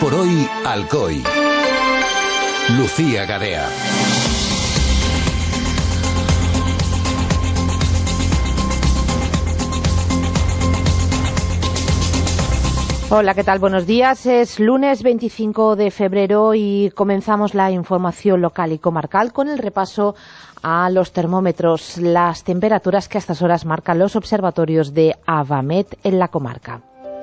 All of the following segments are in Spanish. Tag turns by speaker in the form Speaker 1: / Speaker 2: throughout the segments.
Speaker 1: por hoy, Alcoy. Lucía Gadea.
Speaker 2: Hola, ¿qué tal? Buenos días. Es lunes 25 de febrero y comenzamos la información local y comarcal con el repaso a los termómetros, las temperaturas que a estas horas marcan los observatorios de Avamet en la comarca.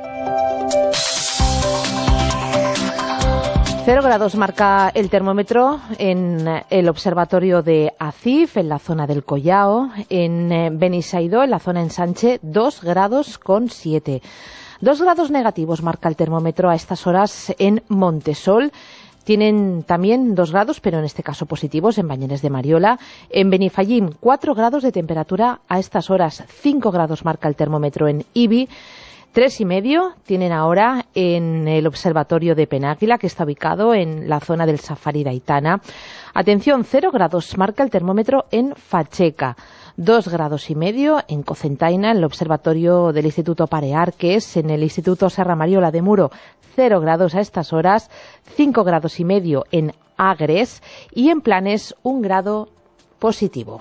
Speaker 2: 0 grados marca el termómetro en el observatorio de Acif, en la zona del Collao, en Benisaidó, en la zona Ensanche, 2 grados con 7. 2 grados negativos marca el termómetro a estas horas en Montesol. Tienen también 2 grados, pero en este caso positivos, en Bañeres de Mariola. En Benifallim, 4 grados de temperatura a estas horas. 5 grados marca el termómetro en Ibi. 3,5 tienen ahora en el observatorio de Penáquila, que está ubicado en la zona del Safari de Aitana. Atención, 0 grados marca el termómetro en Facheca. 2,5 grados en Cocentaina, en el observatorio del Instituto Parear, que es en el Instituto Serra Mariola de Muro. 0 grados a estas horas. 5,5 grados en Agres y en Planes 1 grado positivo.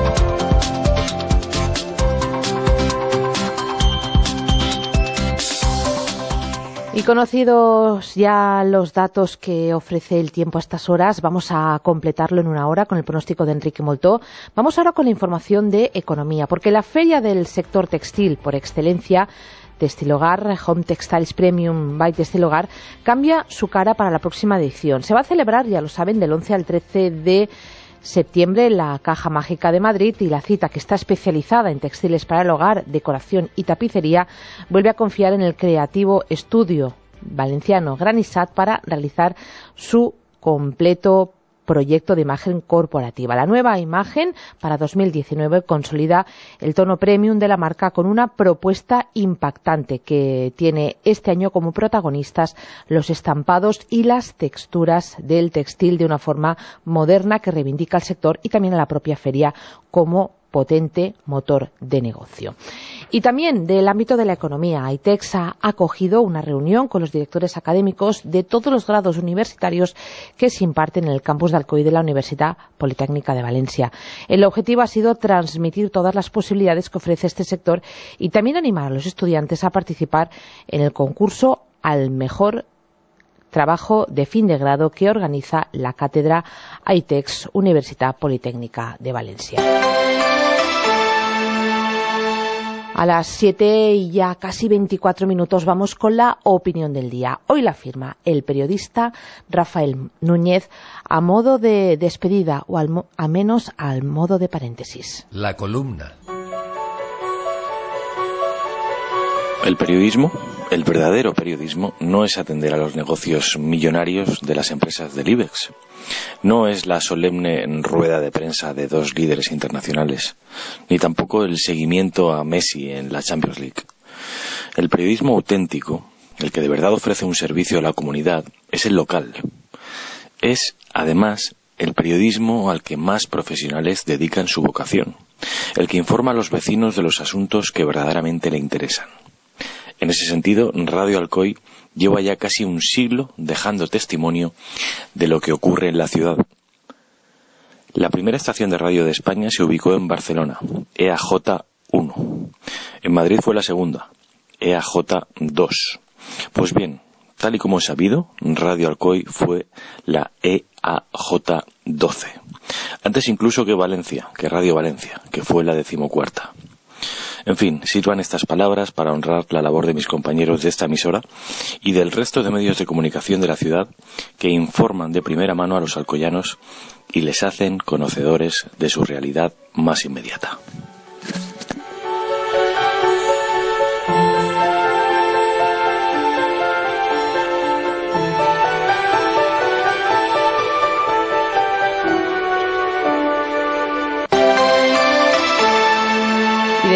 Speaker 2: Y conocidos ya los datos que ofrece el tiempo a estas horas, vamos a completarlo en una hora con el pronóstico de Enrique Moltó. Vamos ahora con la información de economía, porque la feria del sector textil por excelencia, Textilogar, Home Textiles Premium by Textilogar, cambia su cara para la próxima edición. Se va a celebrar, ya lo saben, del 11 al 13 de septiembre en la Caja Mágica de Madrid, y la cita, que está especializada en textiles para el hogar, decoración y tapicería, vuelve a confiar en el creativo estudio valenciano Granissat para realizar su completo proyecto de imagen corporativa. La nueva imagen para 2019 consolida el tono premium de la marca con una propuesta impactante que tiene este año como protagonistas los estampados y las texturas del textil de una forma moderna que reivindica al sector y también a la propia feria como potente motor de negocio. Y también del ámbito de la economía, AITEX ha acogido una reunión con los directores académicos de todos los grados universitarios que se imparten en el campus de Alcoy de la Universidad Politécnica de Valencia. El objetivo ha sido transmitir todas las posibilidades que ofrece este sector y también animar a los estudiantes a participar en el concurso al mejor trabajo de fin de grado que organiza la cátedra AITEX Universidad Politécnica de Valencia. A las 7 y ya casi 24 minutos vamos con la opinión del día. Hoy la firma el periodista Rafael Núñez a modo de despedida o al menos al modo de paréntesis.
Speaker 1: La columna.
Speaker 3: El periodismo, el verdadero periodismo, no es atender a los negocios millonarios de las empresas del IBEX. No es la solemne rueda de prensa de 2 líderes internacionales, ni tampoco el seguimiento a Messi en la Champions League. El periodismo auténtico, el que de verdad ofrece un servicio a la comunidad, es el local. Es, además, el periodismo al que más profesionales dedican su vocación, el que informa a los vecinos de los asuntos que verdaderamente le interesan. En ese sentido, Radio Alcoy lleva ya casi un siglo dejando testimonio de lo que ocurre en la ciudad. La primera estación de radio de España se ubicó en Barcelona, EAJ1. En Madrid fue la segunda, EAJ2. Pues bien, tal y como es sabido, Radio Alcoy fue la EAJ12. Antes incluso que Radio Valencia, que fue la 14ª. En fin, sirvan estas palabras para honrar la labor de mis compañeros de esta emisora y del resto de medios de comunicación de la ciudad que informan de primera mano a los alcoyanos y les hacen conocedores de su realidad más inmediata.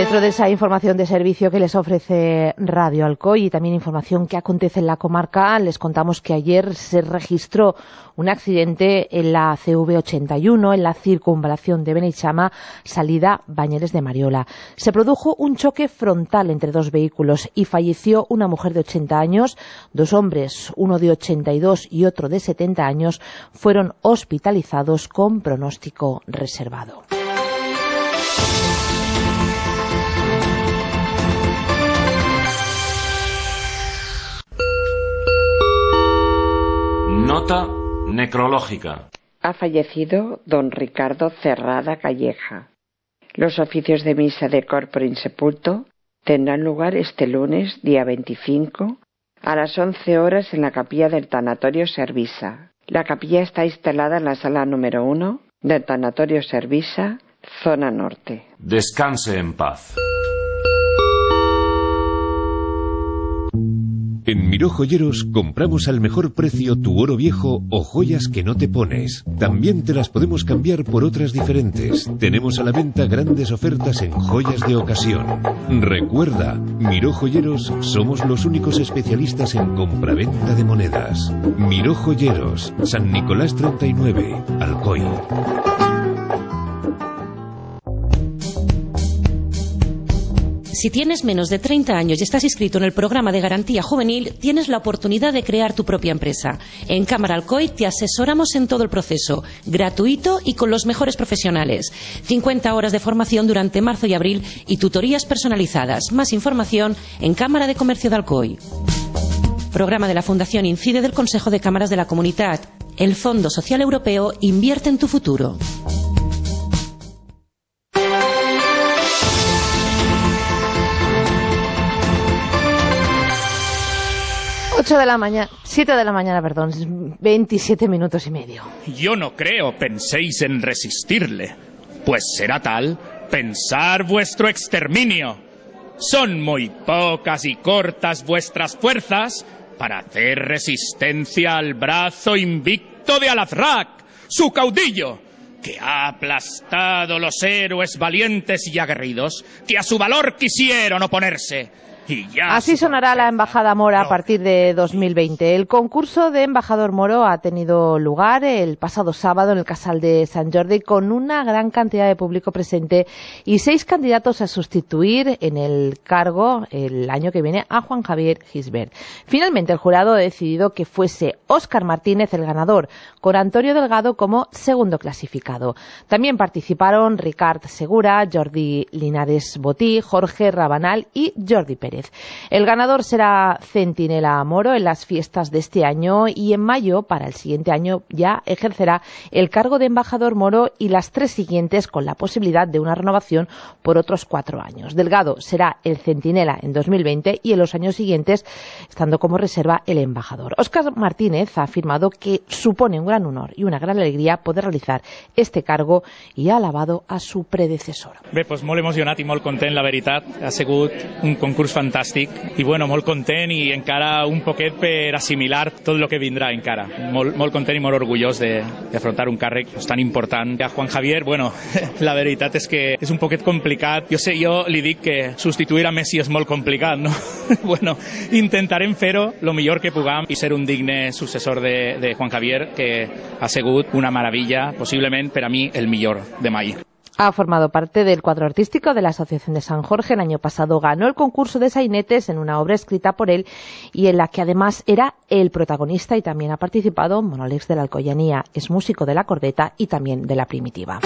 Speaker 2: Dentro de esa información de servicio que les ofrece Radio Alcoy y también información que acontece en la comarca, les contamos que ayer se registró un accidente en la CV81, en la circunvalación de Beneixama, salida Bañeres de Mariola. Se produjo un choque frontal entre dos vehículos y falleció una mujer de 80 años. Dos hombres, uno de 82 y otro de 70 años, fueron hospitalizados con pronóstico reservado.
Speaker 4: Nota necrológica.
Speaker 5: Ha fallecido don Ricardo Cerrada Calleja. Los oficios de misa de corpore insepulto tendrán lugar este lunes, día 25, a las 11 horas en la capilla del Tanatorio Servisa. La capilla está instalada en la sala número 1 del Tanatorio Servisa, zona norte.
Speaker 4: Descanse en paz.
Speaker 1: En Miró Joyeros compramos al mejor precio tu oro viejo o joyas que no te pones. También te las podemos cambiar por otras diferentes. Tenemos a la venta grandes ofertas en joyas de ocasión. Recuerda, Miró Joyeros somos los únicos especialistas en compraventa de monedas. Miró Joyeros, San Nicolás 39, Alcoy.
Speaker 6: Si tienes menos de 30 años y estás inscrito en el programa de garantía juvenil, tienes la oportunidad de crear tu propia empresa. En Cámara Alcoy te asesoramos en todo el proceso, gratuito y con los mejores profesionales. 50 horas de formación durante marzo y abril y tutorías personalizadas. Más información en Cámara de Comercio de Alcoy. Programa de la Fundación Incide del Consejo de Cámaras de la Comunidad. El Fondo Social Europeo invierte en tu futuro.
Speaker 2: 7 de la mañana, 27 minutos y medio.
Speaker 7: Yo no creo penséis en resistirle, pues será tal pensar vuestro exterminio. Son muy pocas y cortas vuestras fuerzas para hacer resistencia al brazo invicto de Al-Azraq, su caudillo, que ha aplastado los héroes valientes y aguerridos que a su valor quisieron oponerse.
Speaker 2: Así sonará la Embajada Mora a partir de 2020. El concurso de Embajador Moro ha tenido lugar el pasado sábado en el Casal de Sant Jordi con una gran cantidad de público presente y 6 candidatos a sustituir en el cargo el año que viene a Juan Javier Gisbert. Finalmente el jurado ha decidido que fuese Óscar Martínez el ganador, con Antonio Delgado como segundo clasificado. También participaron Ricard Segura, Jordi Linares Botí, Jorge Rabanal y Jordi Pérez. El ganador será Centinela Moro en las fiestas de este año y en mayo, para el siguiente año, ya ejercerá el cargo de embajador Moro y las 3 siguientes con la posibilidad de una renovación por otros 4 años. Delgado será el Centinela en 2020 y en los años siguientes, estando como reserva el embajador. Óscar Martínez ha afirmado que supone un gran honor y una gran alegría poder realizar este cargo y ha alabado a su predecesor.
Speaker 7: Bé, doncs molt emocionat i molt content, la veritat. Ha sigut un concurs fantàstic i bueno, molt content i encara un poquet per assimilar tot el que vindrà encara. Molt content i molt orgullós d'afrontar un càrrec tan important. A Juan Javier, bueno, la veritat és que és un poquet complicat. Jo li dic que substituir a Messi és molt complicat, no? Bueno, intentarem fer-ho lo millor que puguem i ser un digne successor de Juan Javier, que ha sigut una meravella, possiblement per a mi el millor de mai.
Speaker 2: Ha formado parte del cuadro artístico de la Asociación de San Jorge. El año pasado ganó el concurso de sainetes en una obra escrita por él y en la que además era el protagonista, y también ha participado en monólogos de la Alcoyanía. Es músico de la Cordeta y también de la Primitiva.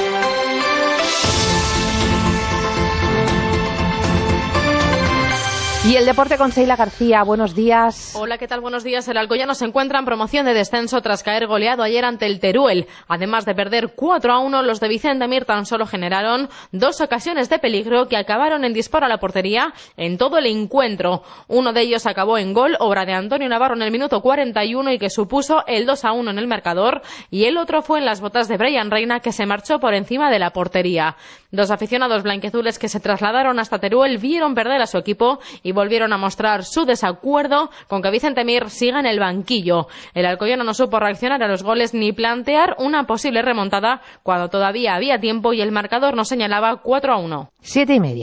Speaker 2: Y el deporte con Seila García, buenos días.
Speaker 8: Hola, ¿qué tal? Buenos días. El Alcoyano se encuentra en promoción de descenso tras caer goleado ayer ante el Teruel. Además de perder 4-1, los de Vicente Mir tan solo generaron 2 ocasiones de peligro que acabaron en disparo a la portería en todo el encuentro. Uno de ellos acabó en gol, obra de Antonio Navarro en el minuto 41 y que supuso el 2-1 en el marcador, y el otro fue en las botas de Brian Reina, que se marchó por encima de la portería. 2 aficionados blanquiazules que se trasladaron hasta Teruel vieron perder a su equipo y volvieron a mostrar su desacuerdo con que Vicente Mir siga en el banquillo. El Alcoyano no supo reaccionar a los goles ni plantear una posible remontada cuando todavía había tiempo y el marcador nos señalaba 4-1.
Speaker 2: 7:30.